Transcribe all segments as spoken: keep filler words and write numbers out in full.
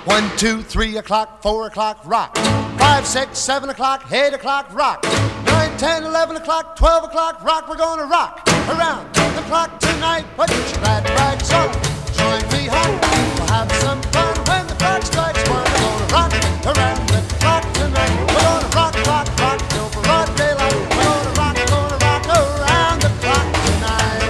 One, two, three o'clock, four o'clock, rock. Five, six, seven o'clock, eight o'clock, rock. Nine, ten, eleven o'clock, twelve o'clock, rock. We're gonna rock around the clock tonight. Put your glad rags on, join me home. We'll have some fun when the clock strikes one. We're gonna rock around the clock tonight. We're gonna rock, rock, rock till broad daylight. We're gonna rock, gonna rock around the clock tonight.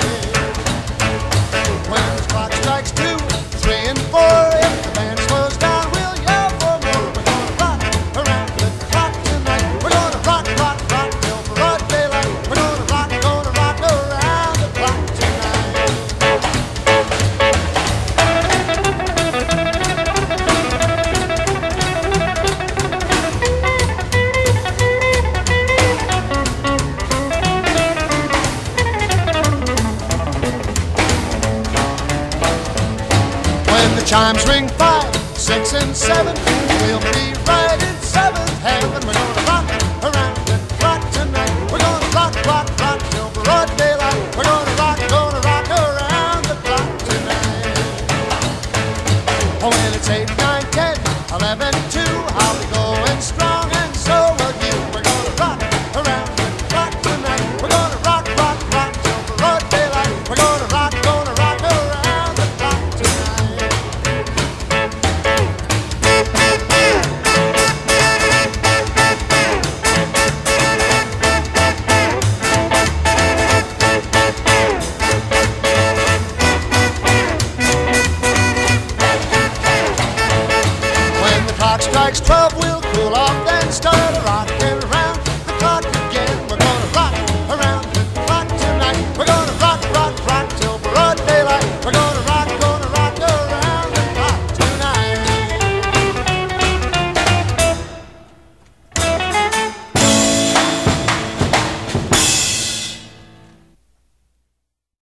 When the clock strikes two, three, and four, if the band slows down, we'll yell for more. We're gonna rock around the clock tonight. We're gonna rock, rock, rock till broad daylight. We're gonna rock, gonna rock around the clock tonight. When the chimes ring five, six, and seven, we'll be right in seventh heaven. We're gonna rock around the clock tonight. We're gonna rock, rock, rock till broad daylight. We're gonna rock, gonna rock around the clock tonight. Oh, when it's eight, nine, ten, eleven, two, I'll be going strong, and so will you. We're gonna rock around the clock tonight. We're gonna rock, rock, rock till broad daylight. We're gonna rock, gonna rock around the clock tonight. When the clock strikes twelve, we'll